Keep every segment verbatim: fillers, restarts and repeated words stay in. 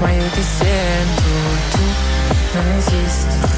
ma io ti sento, tu non esisti.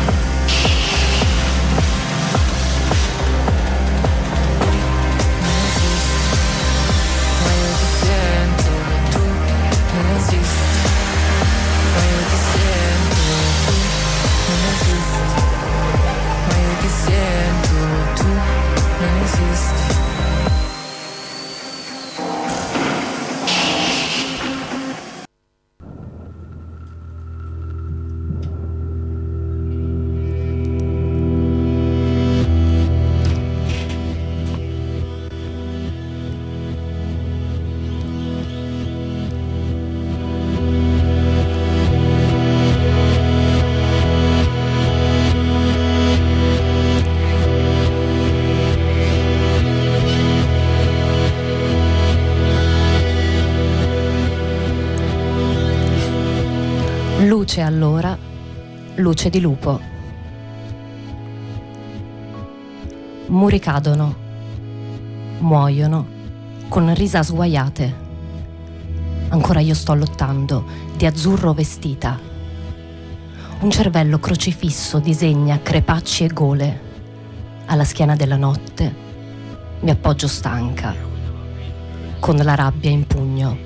Luce allora, luce di lupo. Muri cadono, muoiono con risa sguaiate. Ancora io sto lottando, di azzurro vestita. Un cervello crocifisso disegna crepacci e gole. Alla schiena della notte mi appoggio stanca, con la rabbia in pugno.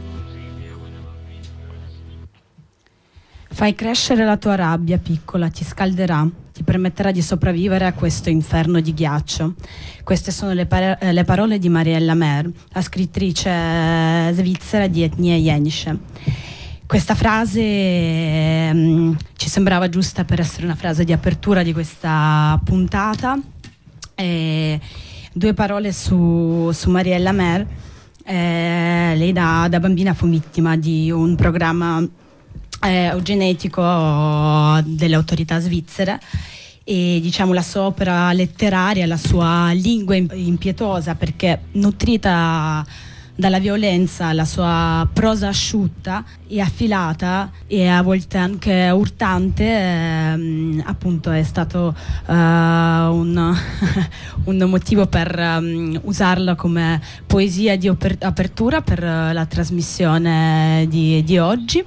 Fai crescere la tua rabbia, piccola, ti scalderà, ti permetterà di sopravvivere a questo inferno di ghiaccio. Queste sono le, par- le parole di Mariella Mer, la scrittrice svizzera di etnia Jenische. Questa frase mh, ci sembrava giusta per essere una frase di apertura di questa puntata. E due parole su, su Mariella Mer. Eh, lei da, da bambina fu vittima di un programma Eh, eugenetico delle autorità svizzere e diciamo la sua opera letteraria, la sua lingua impietosa perché nutrita dalla violenza, la sua prosa asciutta e affilata e a volte anche urtante, ehm, appunto è stato uh, un, un motivo per um, usarla come poesia di oper- apertura per uh, la trasmissione di, di oggi.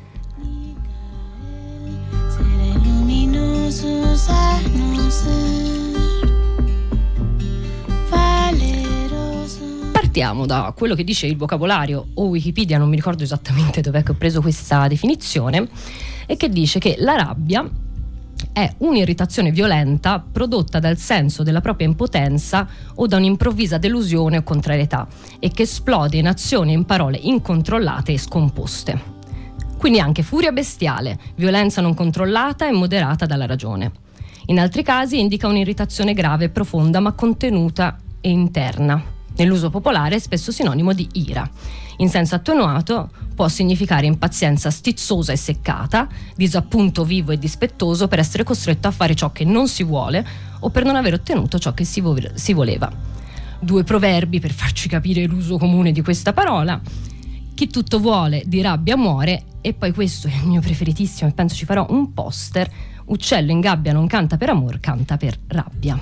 Partiamo da quello che dice il vocabolario o Wikipedia, non mi ricordo esattamente dov'è che ho preso questa definizione, e che dice che la rabbia è un'irritazione violenta prodotta dal senso della propria impotenza o da un'improvvisa delusione o contrarietà e che esplode in azioni e in parole incontrollate e scomposte. Quindi anche furia bestiale, violenza non controllata e moderata dalla ragione. In altri casi indica un'irritazione grave e profonda ma contenuta e interna. Nell'uso popolare è spesso sinonimo di ira. In senso attenuato può significare impazienza stizzosa e seccata, disappunto vivo e dispettoso per essere costretto a fare ciò che non si vuole o per non aver ottenuto ciò che si, vo- si voleva. Due proverbi per farci capire l'uso comune di questa parola. Chi tutto vuole di rabbia muore, e poi questo è il mio preferitissimo e penso ci farò un poster: uccello in gabbia non canta per amor, canta per rabbia.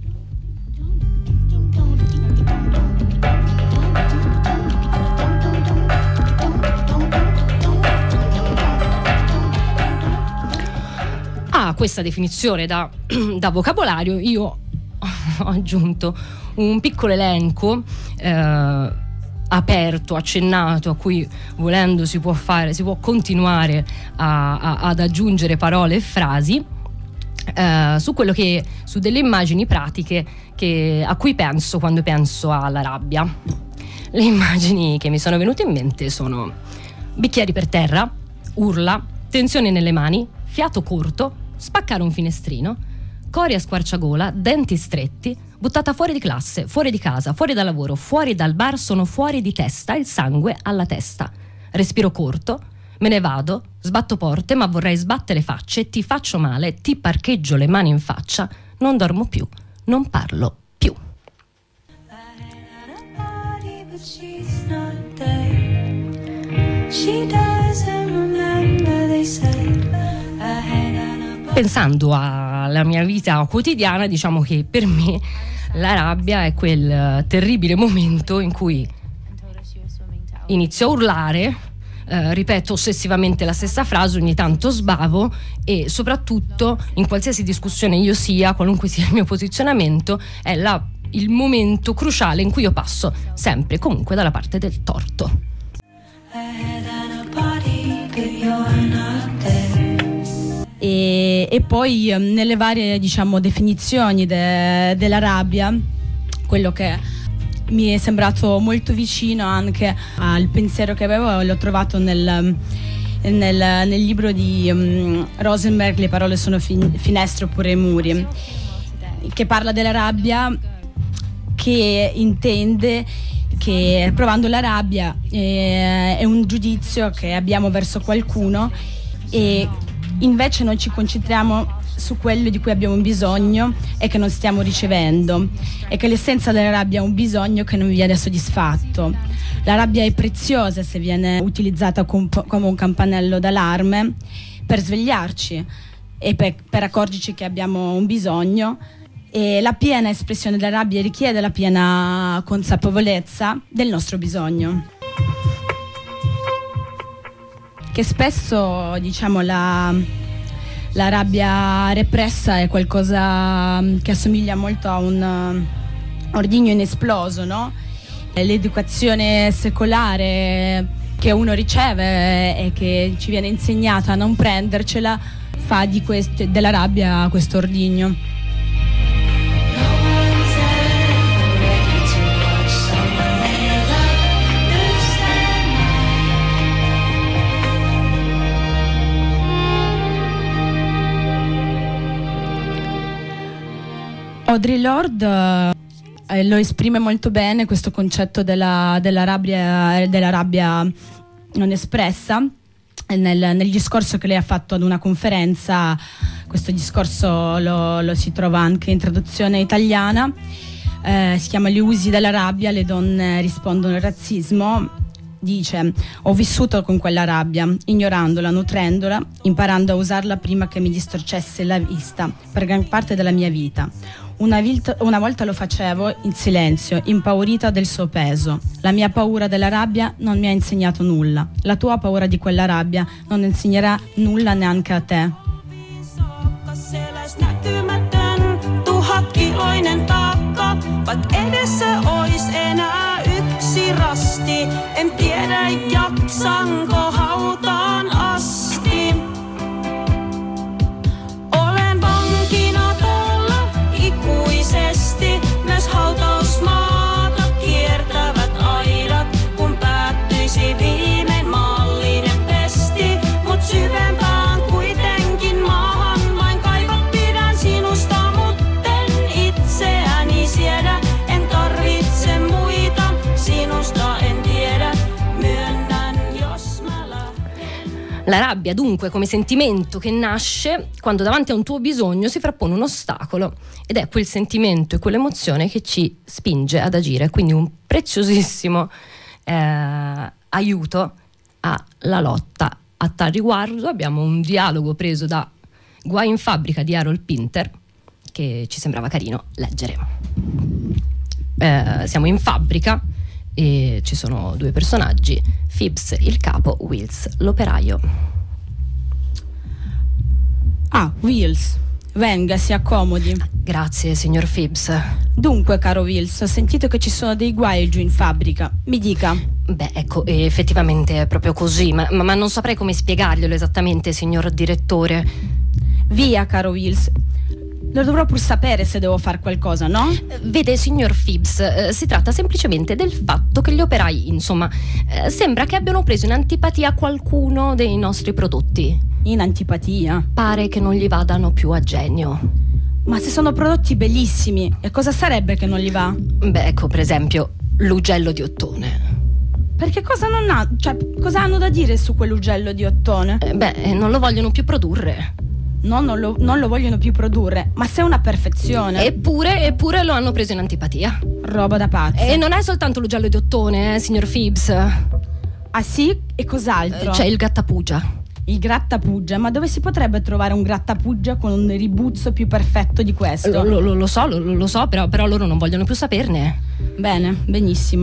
A questa definizione da, da vocabolario io ho aggiunto un piccolo elenco eh, aperto, accennato, a cui volendo si può fare, si può continuare a, a, ad aggiungere parole e frasi eh, su quello che, su delle immagini pratiche che, a cui penso quando penso alla rabbia. Le immagini che mi sono venute in mente sono bicchieri per terra, urla, tensione nelle mani, fiato corto, spaccare un finestrino, cori a squarciagola, denti stretti, buttata fuori di classe, fuori di casa, fuori dal lavoro, fuori dal bar, sono fuori di testa, il sangue alla testa. Respiro corto, me ne vado, sbatto porte, ma vorrei sbattere facce, ti faccio male, ti parcheggio le mani in faccia, non dormo più, non parlo più. Pensando alla mia vita quotidiana, diciamo che per me la rabbia è quel terribile momento in cui inizio a urlare, eh, ripeto ossessivamente la stessa frase, ogni tanto sbavo e soprattutto in qualsiasi discussione io sia, qualunque sia il mio posizionamento, è la, il momento cruciale in cui io passo sempre comunque dalla parte del torto. E, e poi nelle varie, diciamo, definizioni de, della rabbia, quello che mi è sembrato molto vicino anche al pensiero che avevo l'ho trovato nel, nel, nel libro di um, Rosenberg, Le parole sono fin, finestre oppure muri, che parla della rabbia, che intende che provando la rabbia eh, è un giudizio che abbiamo verso qualcuno e invece noi ci concentriamo su quello di cui abbiamo bisogno e che non stiamo ricevendo, e che l'essenza della rabbia è un bisogno che non viene soddisfatto. La rabbia è preziosa se viene utilizzata com- come un campanello d'allarme per svegliarci e per, per accorgerci che abbiamo un bisogno, e la piena espressione della rabbia richiede la piena consapevolezza del nostro bisogno. Che spesso, diciamo, la, la rabbia repressa è qualcosa che assomiglia molto a un ordigno inesploso, no? L'educazione secolare che uno riceve e che ci viene insegnata a non prendercela fa di quest- della rabbia questo ordigno. Audre Lorde eh, lo esprime molto bene questo concetto della, della, rabbia, della rabbia non espressa nel, nel discorso che lei ha fatto ad una conferenza. Questo discorso lo, lo si trova anche in traduzione italiana, eh, si chiama Gli usi della rabbia, le donne rispondono al razzismo. Dice: ho vissuto con quella rabbia, ignorandola, nutrendola, imparando a usarla prima che mi distorcesse la vista per gran parte della mia vita. Una, vita, una volta lo facevo in silenzio, impaurita del suo peso. La mia paura della rabbia non mi ha insegnato nulla. La tua paura di quella rabbia non insegnerà nulla neanche a te. Tuhatkiloinen taakka, vaikka edessä ois enää yksi rasti. En tiedä jaksanko hautaan asti. Olen vankina tuolla ikuisesti. Myös hautausmaata kiertävät aidat, kun päättyisi viimein maallinen pesti. Mut syvempään kuitenkin maahan vain kaivat pidän sinusta, mutten itseäni siedä. En tarvitse muita, sinusta en tiedä. Myönnän, jos mä lähden. La rabbia dunque come sentimento che nasce quando davanti a un tuo bisogno si frappone un ostacolo, ed è quel sentimento e quell'emozione che ci spinge ad agire, quindi un preziosissimo eh, aiuto alla lotta. A tal riguardo abbiamo un dialogo preso da Guai in fabbrica di Harold Pinter che ci sembrava carino leggere. Eh, siamo in fabbrica e ci sono due personaggi: Phibbs il capo, Wills l'operaio. Ah, Wills, venga, si accomodi. Grazie, signor Phibbs. Dunque, caro Wills, ho sentito che ci sono dei guai giù in fabbrica. Mi dica. Beh, ecco, effettivamente è proprio così, ma, ma non saprei come spiegarglielo esattamente, signor direttore. Via, caro Wills. Lo dovrò pur sapere se devo fare qualcosa, no? Vede, signor Phibbs, eh, si tratta semplicemente del fatto che gli operai, insomma, eh, sembra che abbiano preso in antipatia a qualcuno dei nostri prodotti. In antipatia? Pare che non gli vadano più a genio. Ma se sono prodotti bellissimi, e cosa sarebbe che non gli va? Beh, ecco, per esempio, l'ugello di ottone. Perché cosa non ha, cioè, cosa hanno da dire su quell'ugello di ottone? Eh, beh, non lo vogliono più produrre. No, non lo, non lo vogliono più produrre, ma se è una perfezione. Eppure, eppure lo hanno preso in antipatia. Roba da pazzi. E non è soltanto l'ugello di ottone, eh, signor Phibbs. Ah sì? E cos'altro? C'è il grattapuggia. Il grattapuggia? Ma dove si potrebbe trovare un grattapuggia con un ribuzzo più perfetto di questo? Lo, lo, lo so, lo, lo so, però, però loro non vogliono più saperne. Bene, benissimo.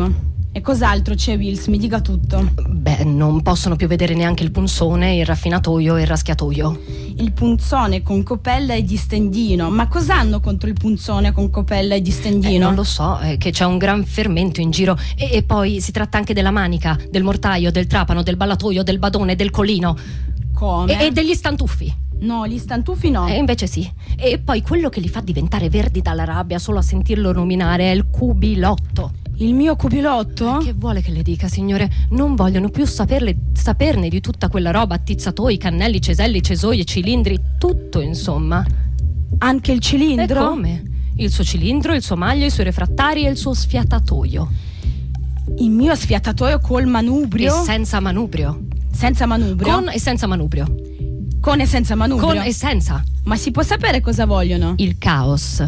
E cos'altro c'è, Wills? Mi dica tutto. Beh, non possono più vedere neanche il punzone, il raffinatoio e il raschiatoio. Il punzone con copella e distendino. Ma cos'hanno contro il punzone con copella e distendino? Eh, non lo so, è che c'è un gran fermento in giro. E, e poi si tratta anche della manica, del mortaio, del trapano, del ballatoio, del badone, del colino. Come? E, e degli stantuffi. No, gli stantuffi no. E invece sì. E poi quello che li fa diventare verdi dalla rabbia solo a sentirlo nominare è il cubilotto. Il mio cubilotto? Che vuole che le dica, signore? Non vogliono più saperle, saperne di tutta quella roba, attizzatoi, cannelli, ceselli, cesoie, cilindri, tutto insomma. Anche il cilindro? E come? Il suo cilindro, il suo maglio, i suoi refrattari e il suo sfiatatoio. Il mio sfiatatoio col manubrio? E senza manubrio. Senza manubrio? Con e senza manubrio. Con e senza manubrio? Con e senza. Ma si può sapere cosa vogliono? Il caos.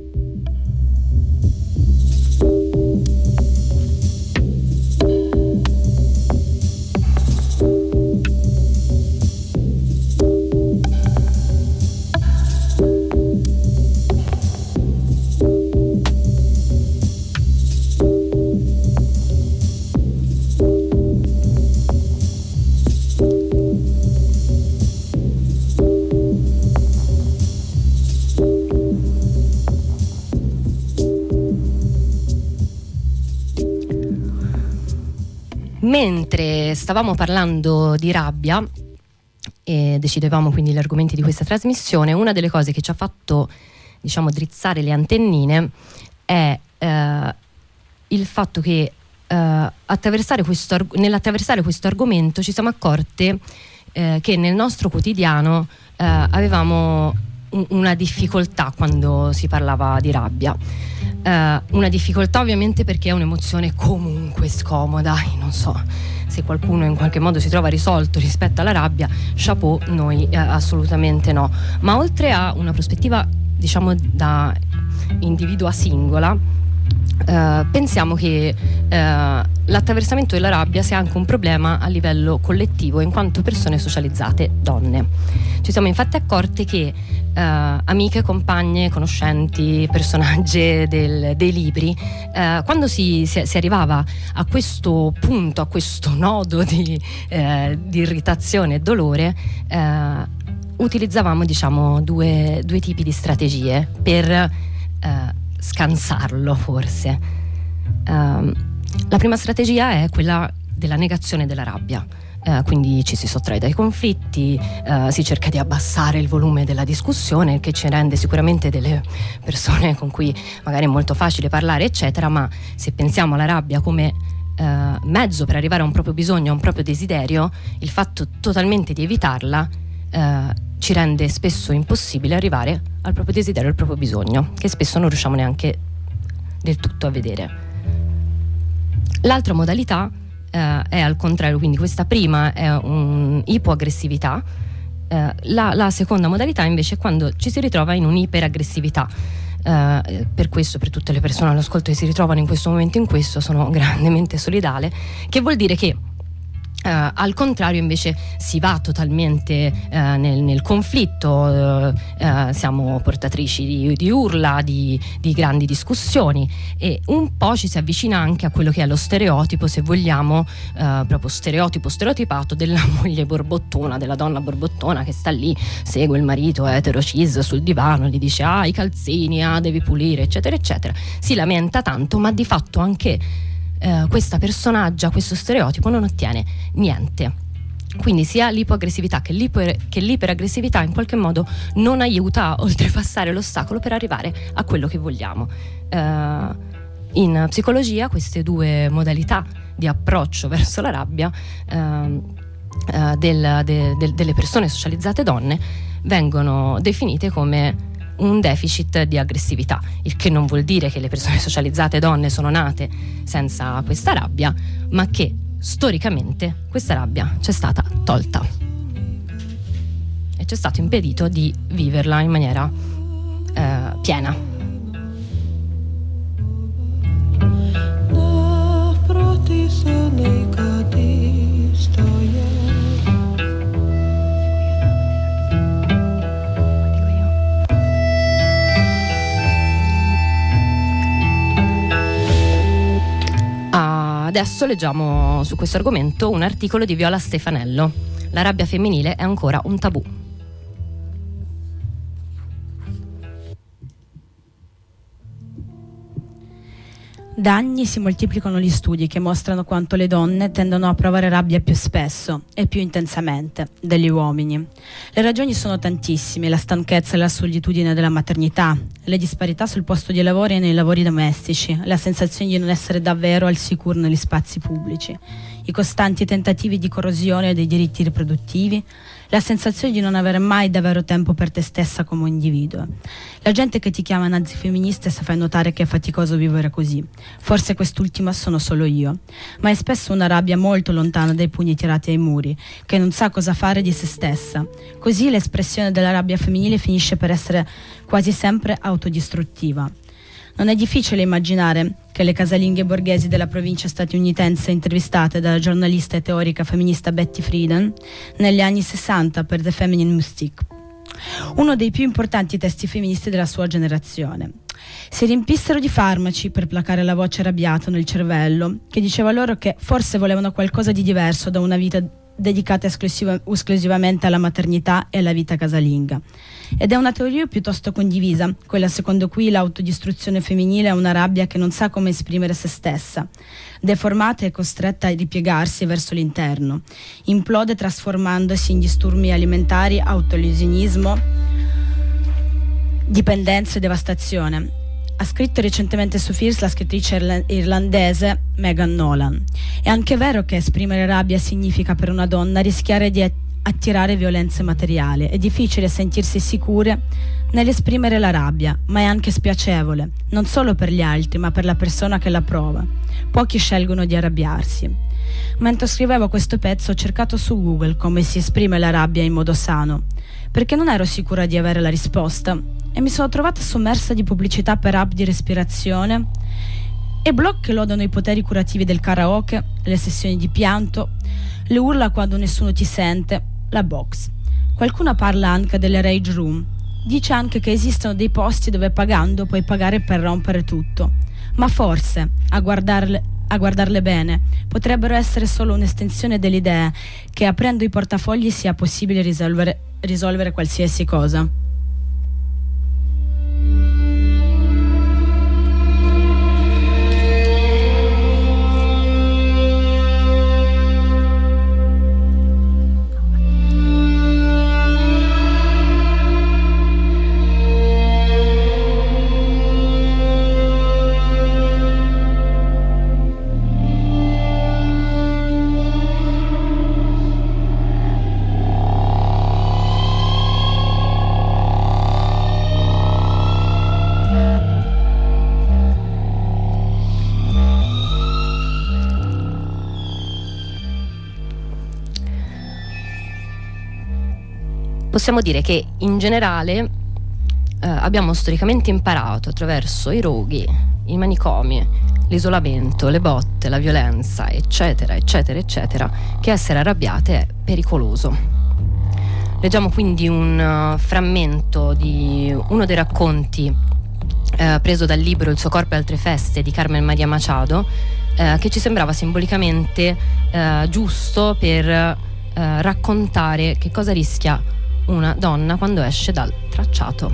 Mentre stavamo parlando di rabbia e decidevamo quindi gli argomenti di questa trasmissione, una delle cose che ci ha fatto, diciamo, drizzare le antennine è eh, il fatto che eh, attraversare questo, nell'attraversare questo argomento ci siamo accorte eh, che nel nostro quotidiano eh, avevamo un, una difficoltà quando si parlava di rabbia. Uh, una difficoltà ovviamente perché è un'emozione comunque scomoda. Io non so se qualcuno in qualche modo si trova risolto rispetto alla rabbia, chapeau, noi uh, assolutamente no. Ma oltre a una prospettiva, diciamo, da individua singola, Uh, pensiamo che uh, l'attraversamento della rabbia sia anche un problema a livello collettivo in quanto persone socializzate donne. Ci siamo infatti accorte che uh, amiche, compagne, conoscenti, personaggi del, dei libri, uh, quando si, si, si arrivava a questo punto, a questo nodo di, uh, di irritazione e dolore, uh, utilizzavamo, diciamo, due, due tipi di strategie per uh, scansarlo, forse. Um, la prima strategia è quella della negazione della rabbia. Uh, quindi ci si sottrae dai conflitti, uh, si cerca di abbassare il volume della discussione, che ci rende sicuramente delle persone con cui magari è molto facile parlare, eccetera, ma se pensiamo alla rabbia come uh, mezzo per arrivare a un proprio bisogno, a un proprio desiderio, il fatto totalmente di evitarla uh, ci rende spesso impossibile arrivare al proprio desiderio, al proprio bisogno, che spesso non riusciamo neanche del tutto a vedere. L'altra modalità eh, è al contrario, quindi questa prima è un'ipoaggressività, eh, la, la seconda modalità invece è quando ci si ritrova in un'iperaggressività. Eh, per questo, per tutte le persone all'ascolto che si ritrovano in questo momento in questo, sono grandemente solidale, che vuol dire che Uh, al contrario invece si va totalmente uh, nel, nel conflitto, uh, uh, siamo portatrici di, di urla, di, di grandi discussioni, e un po' ci si avvicina anche a quello che è lo stereotipo, se vogliamo, uh, proprio stereotipo stereotipato della moglie borbottona, della donna borbottona che sta lì, segue il marito etero cis sul divano, gli dice ah i calzini, ah devi pulire, eccetera eccetera, si lamenta tanto, ma di fatto anche Uh, questa personaggia, questo stereotipo non ottiene niente. Quindi sia l'ipoaggressività che, l'iper, che l'iperaggressività in qualche modo non aiuta a oltrepassare l'ostacolo per arrivare a quello che vogliamo. Uh, in psicologia queste due modalità di approccio verso la rabbia uh, uh, del, de, de, delle persone socializzate donne vengono definite come un deficit di aggressività, il che non vuol dire che le persone socializzate donne sono nate senza questa rabbia, ma che storicamente questa rabbia c'è stata tolta e c'è stato impedito di viverla in maniera eh, piena. Adesso leggiamo su questo argomento un articolo di Viola Stefanello. La rabbia femminile è ancora un tabù. Da anni si moltiplicano gli studi che mostrano quanto le donne tendono a provare rabbia più spesso e più intensamente degli uomini. Le ragioni sono tantissime: la stanchezza e la solitudine della maternità, le disparità sul posto di lavoro e nei lavori domestici, la sensazione di non essere davvero al sicuro negli spazi pubblici, i costanti tentativi di corrosione dei diritti riproduttivi, la sensazione di non avere mai davvero tempo per te stessa come individuo. La gente che ti chiama nazifemminista sa fai notare che è faticoso vivere così. Forse quest'ultima sono solo io, ma è spesso una rabbia molto lontana dai pugni tirati ai muri, che non sa cosa fare di se stessa. Così l'espressione della rabbia femminile finisce per essere quasi sempre autodistruttiva. Non è difficile immaginare che le casalinghe borghesi della provincia statunitense intervistate dalla giornalista e teorica femminista Betty Friedan negli anni sessanta per The Feminine Mystique, uno dei più importanti testi femministi della sua generazione, si riempissero di farmaci per placare la voce arrabbiata nel cervello che diceva loro che forse volevano qualcosa di diverso da una vita dedicata esclusiva, esclusivamente alla maternità e alla vita casalinga. Ed è una teoria piuttosto condivisa, quella secondo cui l'autodistruzione femminile è una rabbia che non sa come esprimere se stessa, deformata e costretta a ripiegarsi verso l'interno, implode trasformandosi in disturbi alimentari, autolesionismo, dipendenza e devastazione. Ha scritto recentemente su Fierce la scrittrice irlandese Megan Nolan. È anche vero che esprimere rabbia significa per una donna rischiare di attirare violenze materiali. È difficile sentirsi sicure nell'esprimere la rabbia, ma è anche spiacevole, non solo per gli altri, ma per la persona che la prova. Pochi scelgono di arrabbiarsi. Mentre scrivevo questo pezzo ho cercato su Google come si esprime la rabbia in modo sano, perché non ero sicura di avere la risposta, e mi sono trovata sommersa di pubblicità per app di respirazione e blog che lodano i poteri curativi del karaoke, le sessioni di pianto, le urla quando nessuno ti sente, la box. Qualcuno parla anche delle rage room. Dice anche che esistono dei posti dove pagando puoi pagare per rompere tutto. Ma forse, a guardarle, a guardarle bene, potrebbero essere solo un'estensione dell'idea che aprendo i portafogli sia possibile risolvere, risolvere qualsiasi cosa. Possiamo dire che in generale eh, abbiamo storicamente imparato attraverso i roghi, i manicomi, l'isolamento, le botte, la violenza, eccetera, eccetera, eccetera, che essere arrabbiate è pericoloso. Leggiamo quindi un uh, frammento di uno dei racconti uh, preso dal libro Il suo corpo e altre feste di Carmen Maria Machado, uh, che ci sembrava simbolicamente uh, giusto per uh, raccontare che cosa rischia una donna quando esce dal tracciato.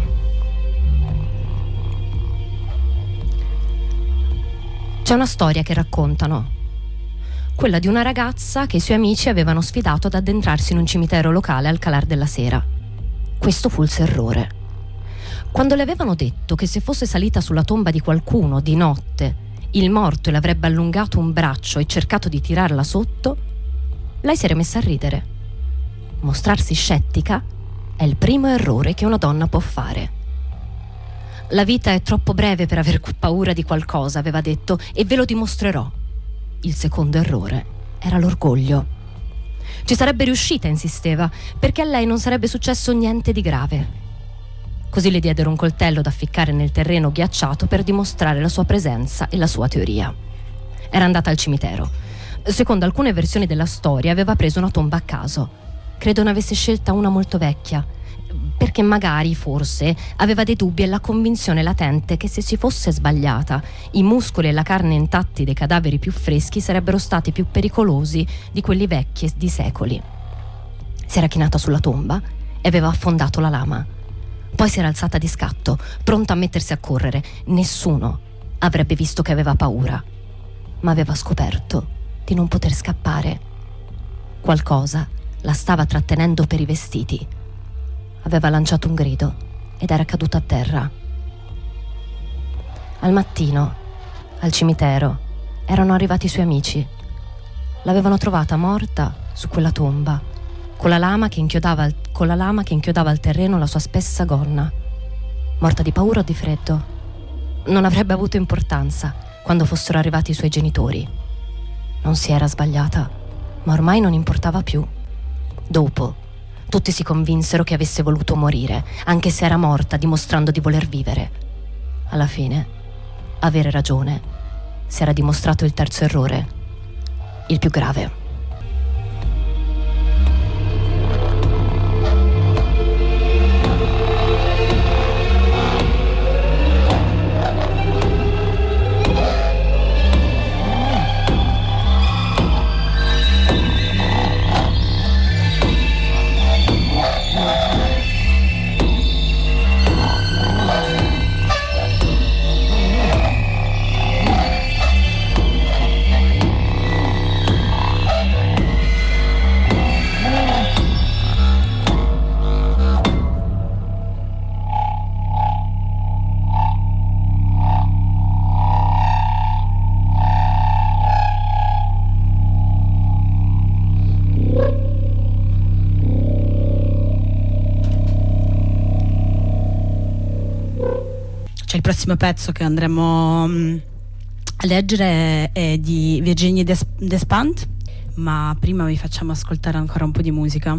C'è una storia che raccontano, quella di una ragazza che i suoi amici avevano sfidato ad addentrarsi in un cimitero locale al calar della sera. Questo fu il suo errore. Quando le avevano detto che se fosse salita sulla tomba di qualcuno di notte, il morto le avrebbe allungato un braccio e cercato di tirarla sotto, lei si era messa a ridere. Mostrarsi scettica è il primo errore che una donna può fare. La vita è troppo breve per aver paura di qualcosa, aveva detto, e ve lo dimostrerò. Il secondo errore era l'orgoglio. Ci sarebbe riuscita, insisteva, perché a lei non sarebbe successo niente di grave. Così le diedero un coltello da ficcare nel terreno ghiacciato per dimostrare la sua presenza e la sua teoria. Era andata al cimitero. Secondo alcune versioni della storia aveva preso una tomba a caso. Credo ne avesse scelta una molto vecchia, perché magari, forse, aveva dei dubbi e la convinzione latente che se si fosse sbagliata, i muscoli e la carne intatti dei cadaveri più freschi sarebbero stati più pericolosi di quelli vecchi di secoli. Si era chinata sulla tomba e aveva affondato la lama. Poi si era alzata di scatto, pronta a mettersi a correre. Nessuno avrebbe visto che aveva paura, ma aveva scoperto di non poter scappare. Qualcosa la stava trattenendo per i vestiti. Aveva lanciato un grido ed era caduta a terra. Al mattino, al cimitero, erano arrivati i suoi amici. L'avevano trovata morta su quella tomba, con la lama che inchiodava al, con la lama che inchiodava al terreno la sua spessa gonna. Morta di paura o di freddo? Non avrebbe avuto importanza quando fossero arrivati i suoi genitori. Non si era sbagliata, ma ormai non importava più. Dopo, tutti si convinsero che avesse voluto morire, anche se era morta dimostrando di voler vivere. Alla fine, avere ragione si era dimostrato il terzo errore, il più grave. Il prossimo pezzo che andremo um, a leggere è di Virginie Des- Despentes, ma prima vi facciamo ascoltare ancora un po' di musica.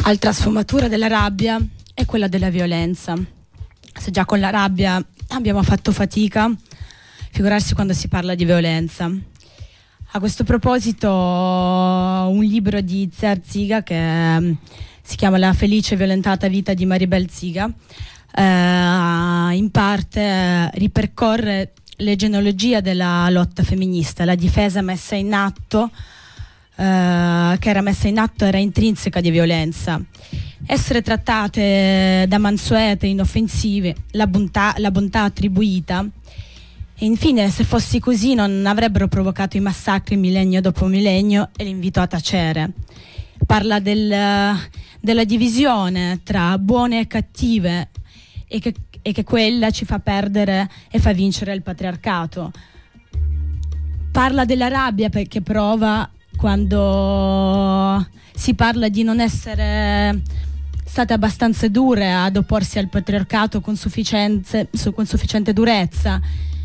Altra sfumatura della rabbia è quella della violenza. Se già con la rabbia abbiamo fatto fatica, figurarsi quando si parla di violenza. A questo proposito, un libro di Zer Ziga che eh, si chiama La felice e violentata vita di Maribel Ziga, eh, in parte eh, ripercorre le genealogie della lotta femminista, la difesa messa in atto, eh, che era messa in atto, era intrinseca di violenza. Essere trattate da mansuete, inoffensive, la bontà, la bontà attribuita. E infine, se fossi così, non avrebbero provocato i massacri millennio dopo millennio e l'invito a tacere. Parla del, della divisione tra buone e cattive e che, e che quella ci fa perdere e fa vincere il patriarcato. Parla della rabbia che prova quando si parla di non essere state abbastanza dure ad opporsi al patriarcato con, sufficienze, con sufficiente durezza.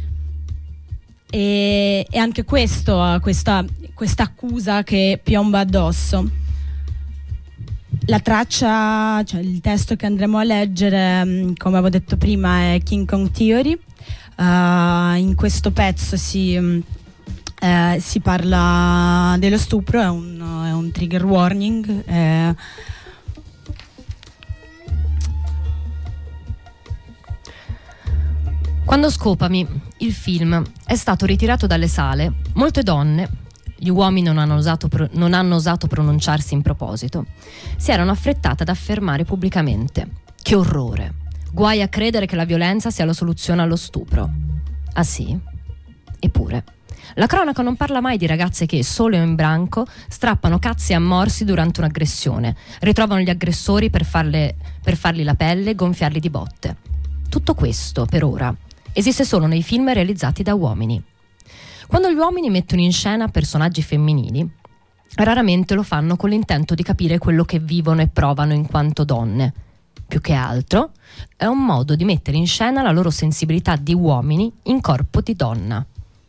E, e anche questo, questa, questa accusa che piomba addosso. La traccia, cioè il testo che andremo a leggere, come avevo detto prima, è King Kong Theory. Uh, in questo pezzo si, uh, si parla dello stupro, è un, è un trigger warning. È, Quando Scopami, il film, è stato ritirato dalle sale, molte donne, gli uomini non hanno osato, pro- non hanno osato pronunciarsi in proposito, si erano affrettate ad affermare pubblicamente: che orrore, guai a credere che la violenza sia la soluzione allo stupro. Ah sì? Eppure, la cronaca non parla mai di ragazze che, sole o in branco, strappano cazzi a morsi durante un'aggressione, ritrovano gli aggressori per, farle, per fargli la pelle e gonfiarli di botte. Tutto questo, per ora, esiste solo nei film realizzati da uomini. Quando gli uomini mettono in scena personaggi femminili, raramente lo fanno con l'intento di capire quello che vivono e provano in quanto donne. Più che altro, è un modo di mettere in scena la loro sensibilità di uomini in corpo di donna.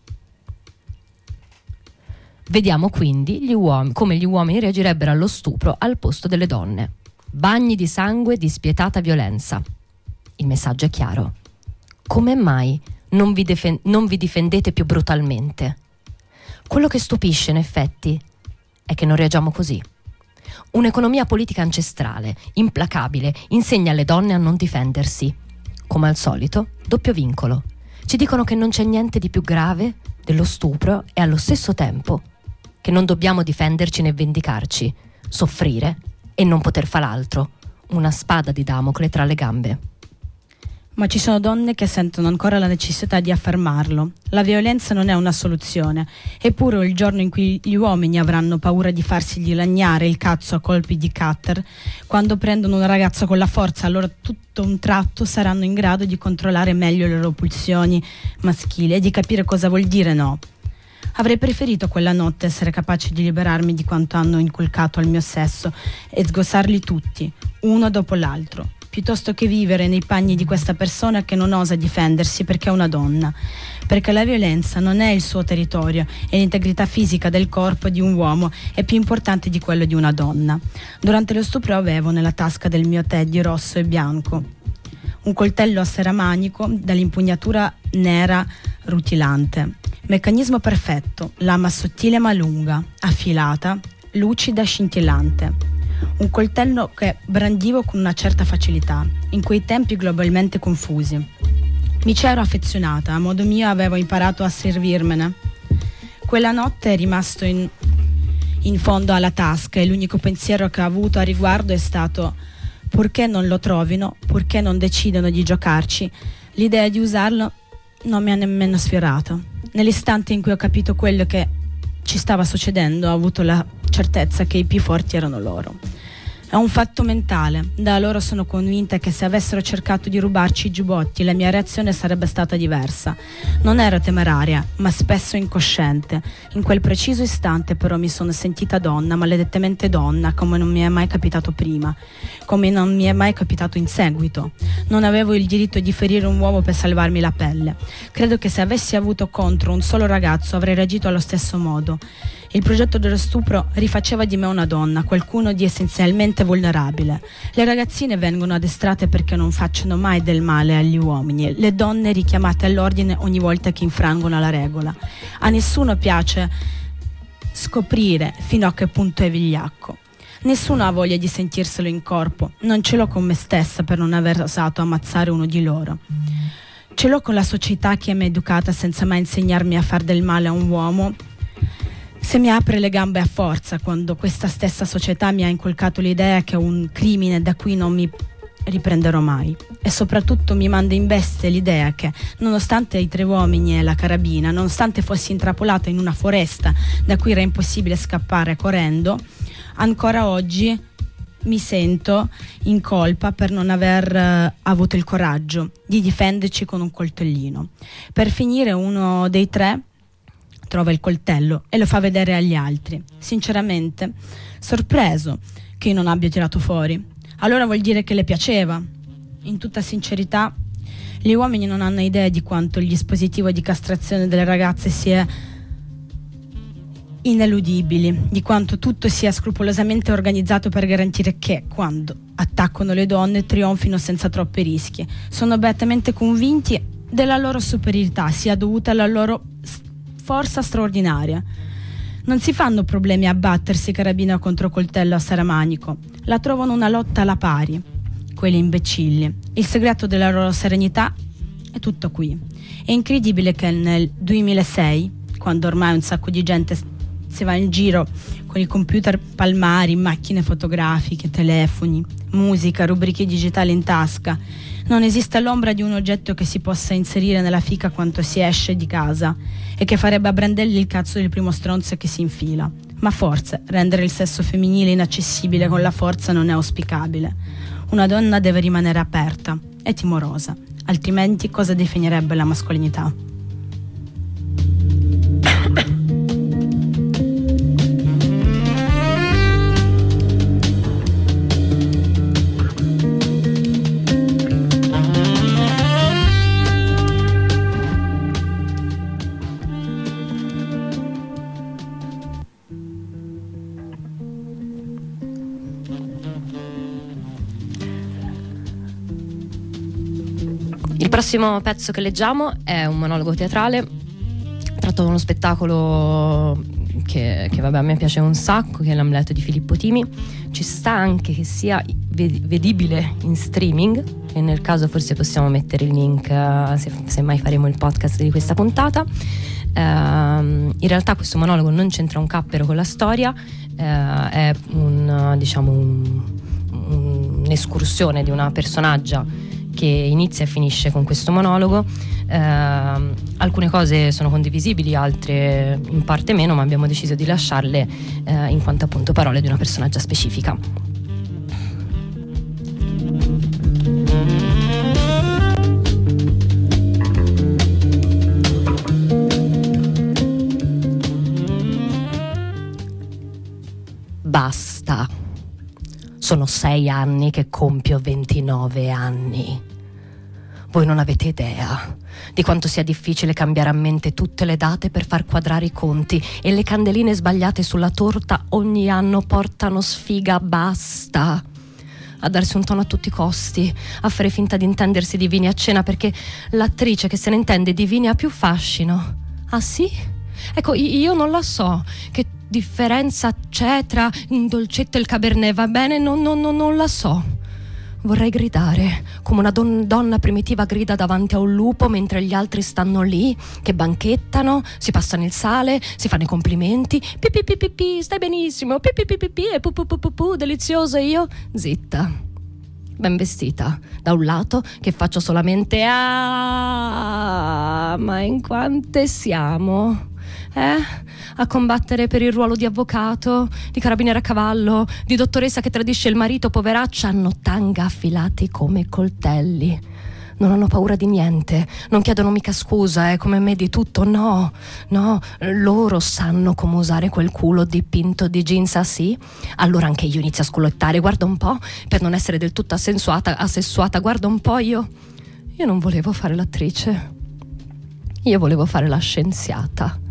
Vediamo quindi gli uom- come gli uomini reagirebbero allo stupro al posto delle donne. Bagni di sangue e di spietata violenza. Il messaggio è chiaro. Come mai non vi, defen- non vi difendete più brutalmente? Quello che stupisce, in effetti, è che non reagiamo così. Un'economia politica ancestrale, implacabile, insegna alle donne a non difendersi. Come al solito, doppio vincolo. Ci dicono che non c'è niente di più grave dello stupro e allo stesso tempo che non dobbiamo difenderci né vendicarci, soffrire e non poter far altro. Una spada di Damocle tra le gambe. Ma ci sono donne che sentono ancora la necessità di affermarlo. La violenza non è una soluzione. Eppure il giorno in cui gli uomini avranno paura di farsi dilagnare il cazzo a colpi di cutter, quando prendono una ragazza con la forza, allora tutto un tratto saranno in grado di controllare meglio le loro pulsioni maschili e di capire cosa vuol dire no. Avrei preferito quella notte essere capace di liberarmi di quanto hanno inculcato al mio sesso e sgossarli tutti, uno dopo l'altro, piuttosto che vivere nei panni di questa persona che non osa difendersi perché è una donna, perché la violenza non è il suo territorio e l'integrità fisica del corpo di un uomo è più importante di quello di una donna. Durante lo stupro avevo nella tasca del mio teddy rosso e bianco un coltello a seramanico dall'impugnatura nera rutilante. Meccanismo perfetto, lama sottile ma lunga, affilata, lucida, scintillante. Un coltello che brandivo con una certa facilità, in quei tempi globalmente confusi. Mi c'ero affezionata, a modo mio avevo imparato a servirmene. Quella notte è rimasto in, in fondo alla tasca e l'unico pensiero che ho avuto a riguardo è stato: purché non lo trovino, purché non decidono di giocarci, l'idea di usarlo non mi ha nemmeno sfiorato. Nell'istante in cui ho capito quello che ci stava succedendo, ho avuto la certezza che i più forti erano loro. È un fatto mentale. Da allora sono convinta che se avessero cercato di rubarci i giubbotti, la mia reazione sarebbe stata diversa. Non ero temeraria, ma spesso incosciente. In quel preciso istante però mi sono sentita donna, maledettamente donna, come non mi è mai capitato prima, come non mi è mai capitato in seguito. Non avevo il diritto di ferire un uomo per salvarmi la pelle. Credo che se avessi avuto contro un solo ragazzo avrei reagito allo stesso modo. Il progetto dello stupro rifaceva di me una donna, qualcuno di essenzialmente vulnerabile. Le ragazzine vengono addestrate perché non facciano mai del male agli uomini, le donne richiamate all'ordine ogni volta che infrangono la regola. A nessuno piace scoprire fino a che punto è vigliacco. Nessuno ha voglia di sentirselo in corpo, non ce l'ho con me stessa per non aver osato ammazzare uno di loro. Ce l'ho con la società che mi ha educata senza mai insegnarmi a far del male a un uomo, se mi apre le gambe a forza quando questa stessa società mi ha inculcato l'idea che è un crimine da cui non mi riprenderò mai, e soprattutto mi manda in bestia l'idea che, nonostante i tre uomini e la carabina, nonostante fossi intrappolata in una foresta da cui era impossibile scappare correndo, ancora oggi mi sento in colpa per non aver uh, avuto il coraggio di difenderci con un coltellino. Per finire, uno dei tre trova il coltello e lo fa vedere agli altri, sinceramente sorpreso che io non abbia tirato fuori. Allora vuol dire che le piaceva. In tutta sincerità, gli uomini non hanno idea di quanto il dispositivo di castrazione delle ragazze sia ineludibili, di quanto tutto sia scrupolosamente organizzato per garantire che, quando attaccano le donne, trionfino senza troppi rischi. Sono apertamente convinti della loro superiorità sia dovuta alla loro forza straordinaria. Non si fanno problemi a battersi carabina contro coltello a Saramanico, la trovano una lotta alla pari, quelli imbecilli. Il segreto della loro serenità è tutto qui. È incredibile che nel duemilasei, quando ormai un sacco di gente si va in giro con i computer palmari, macchine fotografiche, telefoni, musica, rubriche digitali in tasca, non esiste l'ombra di un oggetto che si possa inserire nella fica quando si esce di casa e che farebbe a brandelli il cazzo del primo stronzo che si infila. Ma forse rendere il sesso femminile inaccessibile con la forza non è auspicabile. Una donna deve rimanere aperta e timorosa, altrimenti cosa definirebbe la mascolinità? Il prossimo pezzo che leggiamo è un monologo teatrale tratto da uno spettacolo che, che vabbè a me piace un sacco, che è l'Amleto di Filippo Timi. Ci sta anche che sia vedibile in streaming, e nel caso forse possiamo mettere il link se, se mai faremo il podcast di questa puntata. Uh, in realtà questo monologo non c'entra un cappero con la storia, uh, è un, diciamo un, un, un'escursione di una personaggia che inizia e finisce con questo monologo. Eh, alcune cose sono condivisibili, altre in parte meno, ma abbiamo deciso di lasciarle eh, in quanto appunto parole di una personaggia specifica. Basta. Sono sei anni che compio ventinove anni. Voi non avete idea di quanto sia difficile cambiare a mente tutte le date per far quadrare i conti, e le candeline sbagliate sulla torta ogni anno portano sfiga. Basta. A darsi un tono a tutti i costi, a fare finta di intendersi di vini a cena, perché l'attrice che se ne intende di vini ha più fascino. Ah sì? Ecco, io non la so che differenza c'è tra un dolcetto e il cabernet, va bene? Non, non, non, non la so. Vorrei gridare, come una don- donna primitiva grida davanti a un lupo mentre gli altri stanno lì, che banchettano, si passano il sale, si fanno i complimenti. Pi pi pi pi pi, stai benissimo, pi pi pi pi pi, e pu pu pu pu pu, delizioso, e io zitta. Ben vestita, da un lato, che faccio solamente ah, ma in quante siamo? Eh? A combattere per il ruolo di avvocato, di carabiniere a cavallo, di dottoressa che tradisce il marito, poveraccia, hanno tanga affilati come coltelli. Non hanno paura di niente, non chiedono mica scusa, eh, come me di tutto, no, no, loro sanno come usare quel culo dipinto di jeans, ah sì? Allora anche io inizio a sculottare, guarda un po', per non essere del tutto assensuata, assessuata, guarda un po', io, io non volevo fare l'attrice, io volevo fare la scienziata.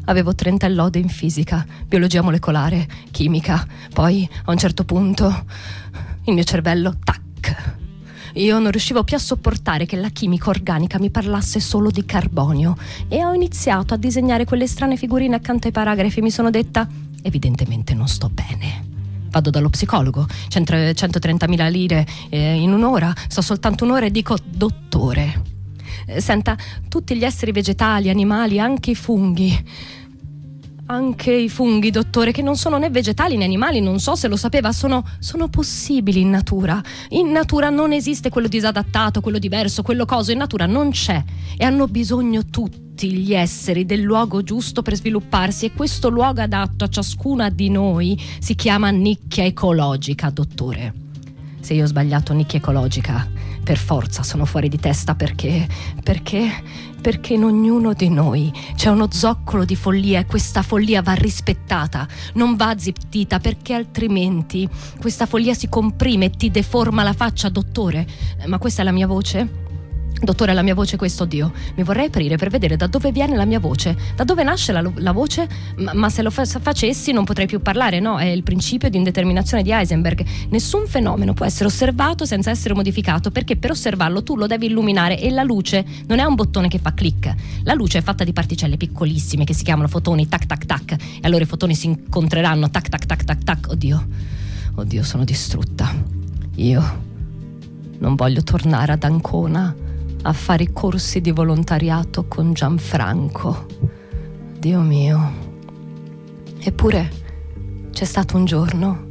Avevo trenta lode in fisica, biologia molecolare, chimica. Poi, a un certo punto, il mio cervello, tac. Io non riuscivo più a sopportare che la chimica organica mi parlasse solo di carbonio e ho iniziato a disegnare quelle strane figurine accanto ai paragrafi e mi sono detta: evidentemente non sto bene. Vado dallo psicologo, centotrentamila lire eh, in un'ora, sto soltanto un'ora e dico: dottore, eh, senta, tutti gli esseri vegetali, animali, anche i funghi, anche i funghi, dottore, che non sono né vegetali né animali, non so se lo sapeva, sono, sono possibili in natura. In natura non esiste quello disadattato, quello diverso, quello coso, in natura non c'è e hanno bisogno tutti gli esseri del luogo giusto per svilupparsi, e questo luogo adatto a ciascuna di noi si chiama nicchia ecologica, dottore. Se io ho sbagliato nicchia ecologica, per forza sono fuori di testa, perché perché perché in ognuno di noi c'è uno zoccolo di follia e questa follia va rispettata, non va zittita, perché altrimenti questa follia si comprime e ti deforma la faccia, dottore. Ma questa è la mia voce? Dottore, la mia voce, questo, Dio, mi vorrei aprire per vedere da dove viene la mia voce, da dove nasce la, la voce, ma, ma se lo fa- facessi non potrei più parlare, no? È il principio di indeterminazione di Heisenberg. Nessun fenomeno può essere osservato senza essere modificato, perché per osservarlo tu lo devi illuminare, e la luce non è un bottone che fa click. La luce è fatta di particelle piccolissime che si chiamano fotoni, tac tac tac, e allora i fotoni si incontreranno, tac tac tac tac tac. Oddio, oddio, sono distrutta. Io non voglio tornare ad Ancona a fare i corsi di volontariato con Gianfranco. Dio mio. Eppure c'è stato un giorno,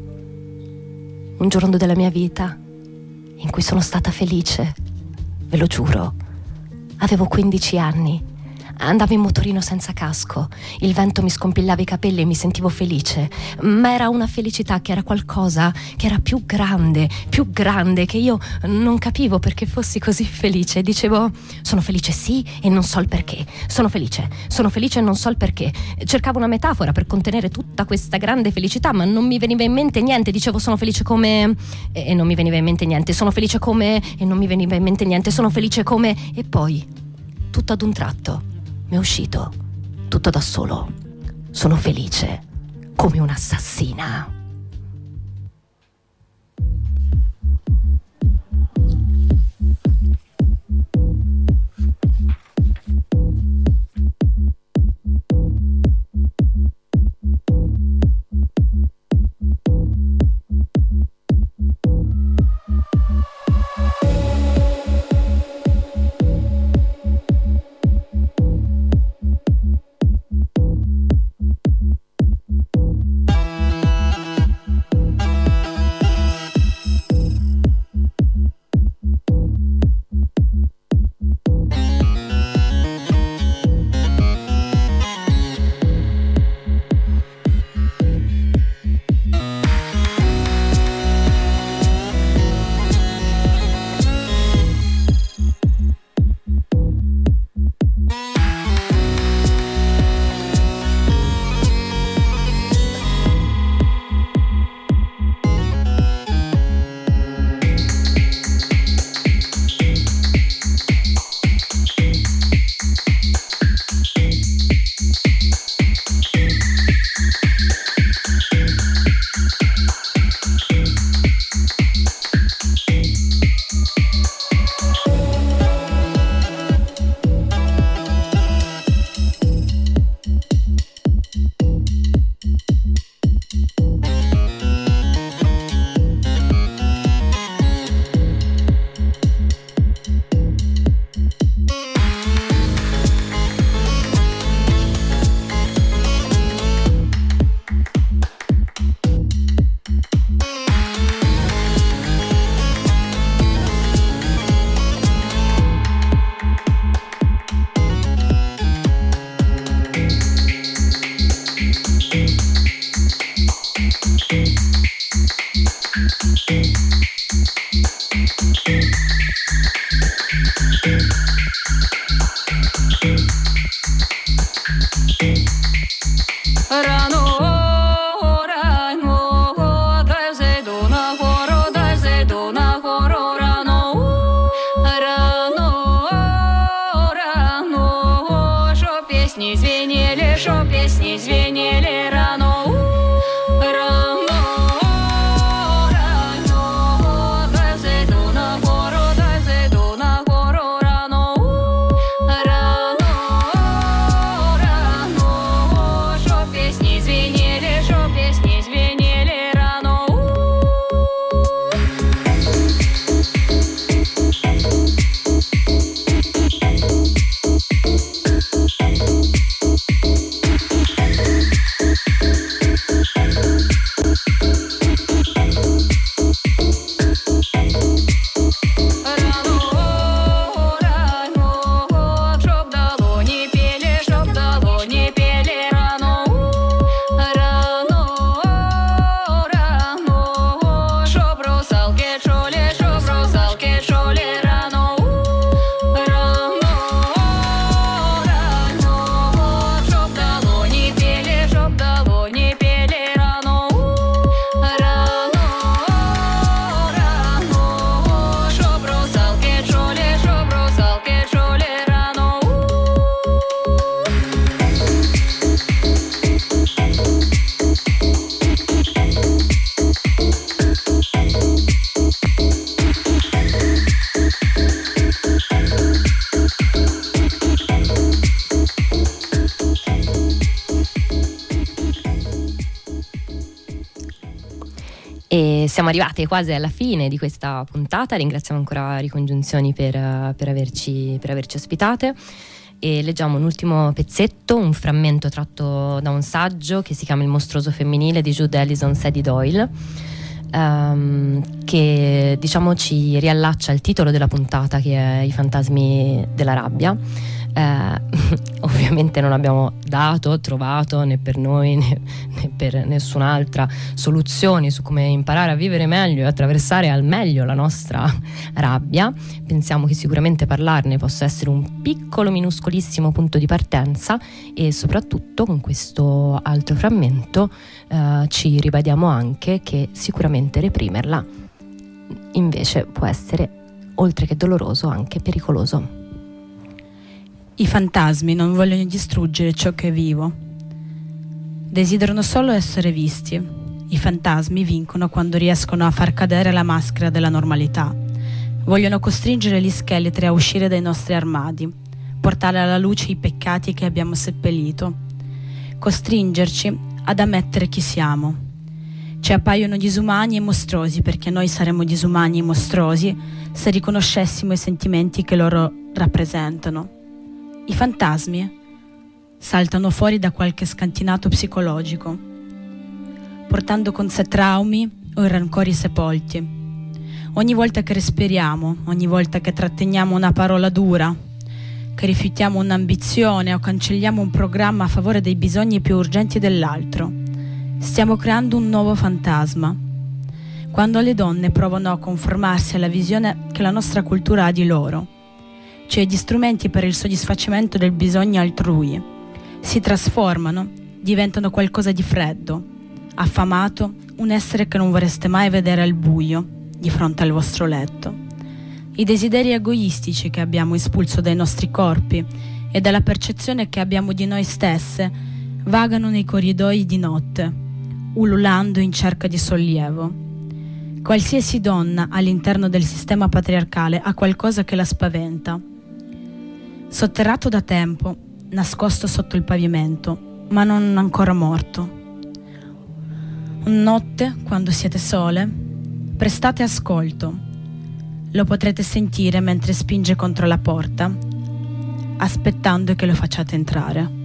un giorno della mia vita in cui sono stata felice, ve lo giuro. Avevo quindici anni. Andavo in motorino senza casco, il vento mi scompillava i capelli e mi sentivo felice, ma era una felicità che era qualcosa che era più grande, più grande, che io non capivo perché fossi così felice. Dicevo: sono felice sì e non so il perché, sono felice, sono felice e non so il perché. Cercavo una metafora per contenere tutta questa grande felicità, ma non mi veniva in mente niente. Dicevo: sono felice come... e non mi veniva in mente niente. Sono felice come... e non mi veniva in mente niente. Sono felice come... e poi, tutto ad un tratto, mi è uscito tutto da solo. Sono felice come un'assassina. Песни звенели, шо песни песни звенели рано, рано, рано. Дай зайду на гору, дай зайду на гору рано, рано, рано. Чтоб песни звенели, чтоб песни звенели рано. E siamo arrivati quasi alla fine di questa puntata. Ringraziamo ancora Ricongiunzioni per, per, averci, per averci ospitate. E leggiamo un ultimo pezzetto, un frammento tratto da un saggio che si chiama Il mostruoso femminile di Jude Ellison Sadie Doyle, um, che diciamo ci riallaccia al titolo della puntata, che è I fantasmi della rabbia. Eh, ovviamente non abbiamo dato, trovato né per noi né, né per nessun'altra soluzioni su come imparare a vivere meglio e attraversare al meglio la nostra rabbia. Pensiamo che sicuramente parlarne possa essere un piccolo minuscolissimo punto di partenza, e soprattutto con questo altro frammento eh, ci ribadiamo anche che sicuramente reprimerla invece può essere, oltre che doloroso, anche pericoloso. I fantasmi non vogliono distruggere ciò che è vivo. Desiderano solo essere visti. I fantasmi vincono quando riescono a far cadere la maschera della normalità. Vogliono costringere gli scheletri a uscire dai nostri armadi, portare alla luce i peccati che abbiamo seppellito, costringerci ad ammettere chi siamo. Ci appaiono disumani e mostruosi perché noi saremmo disumani e mostruosi se riconoscessimo i sentimenti che loro rappresentano. I fantasmi saltano fuori da qualche scantinato psicologico, portando con sé traumi o rancori sepolti. Ogni volta che respiriamo, ogni volta che tratteniamo una parola dura, che rifiutiamo un'ambizione o cancelliamo un programma a favore dei bisogni più urgenti dell'altro, stiamo creando un nuovo fantasma. Quando le donne provano a conformarsi alla visione che la nostra cultura ha di loro, cioè gli strumenti per il soddisfacimento del bisogno altrui, si trasformano, diventano qualcosa di freddo, affamato, un essere che non vorreste mai vedere al buio di fronte al vostro letto. I desideri egoistici che abbiamo espulso dai nostri corpi e dalla percezione che abbiamo di noi stesse vagano nei corridoi di notte, ululando in cerca di sollievo. Qualsiasi donna all'interno del sistema patriarcale ha qualcosa che la spaventa. Sotterrato da tempo, nascosto sotto il pavimento, ma non ancora morto. Una notte, quando siete sole, prestate ascolto. Lo potrete sentire mentre spinge contro la porta, aspettando che lo facciate entrare.